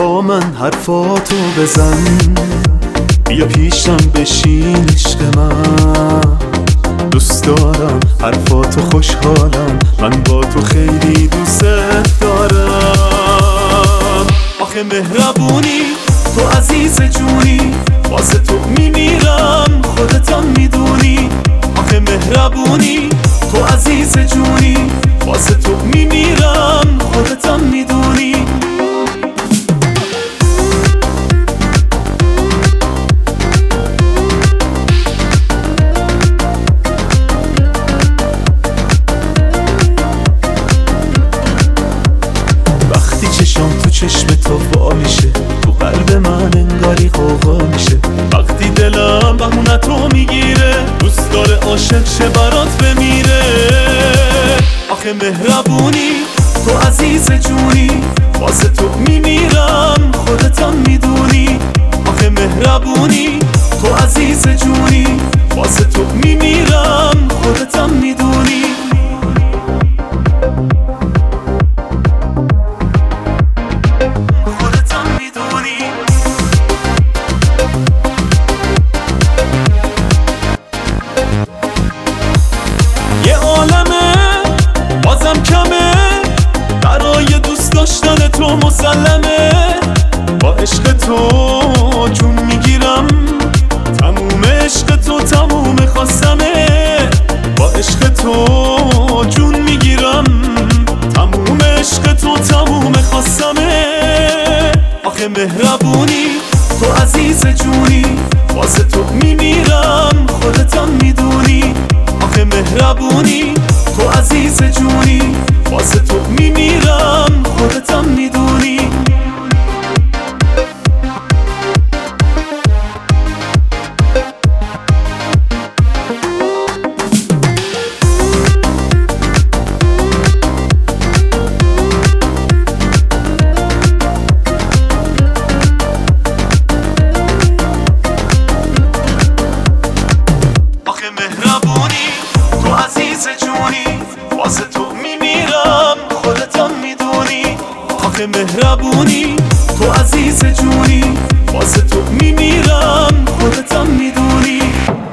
با من حرفاتو بزن، بیا پیشم بشین عشق من. دوست دارم حرفاتو، خوشحالم، من با تو خیلی دوست دارم. آخه مهربونی تو عزیز جونی، واسه تو میمیرم خودتم میدونی. آخه مهربونی تو عزیز جونی، واسه تو میمیرم خودتم میدونی. وقتی چشام تو چشم تو وا میشه، تو قلب من انگاری غوغا میشه. وقتی دلم بهونتو میگیره، دوست داره عاشق شه برات بمیره. آخه مهربونی تو عزیز جونی، واسه تو میمیرم خودتم میدونی. آخه مهربونی تو عزیز جونی، واسه تو میمیرم خودتم میدونی. یه عالمه بازم کمه، برای دوست داشتن تو مسلمه. با عشق تو جون میگیرم، تموم عشق تو تموم خواستمه. با عشق تو جون میگیرم، تموم عشق تو تموم خواستمه. آخه مهربونی تو عزیز جونی، واسه تو میمیرم خودتم میدونی. آخه مهربونی تو عزیز جونی، واسه تو میمیرم خودتم میدونی. آخه مهربونی تو عزیز جونی، واسه تو میمیرم خودتم میدونی. آخه مهربونی تو عزیز جونی، واسه تو میمیرم خودتم میدونی.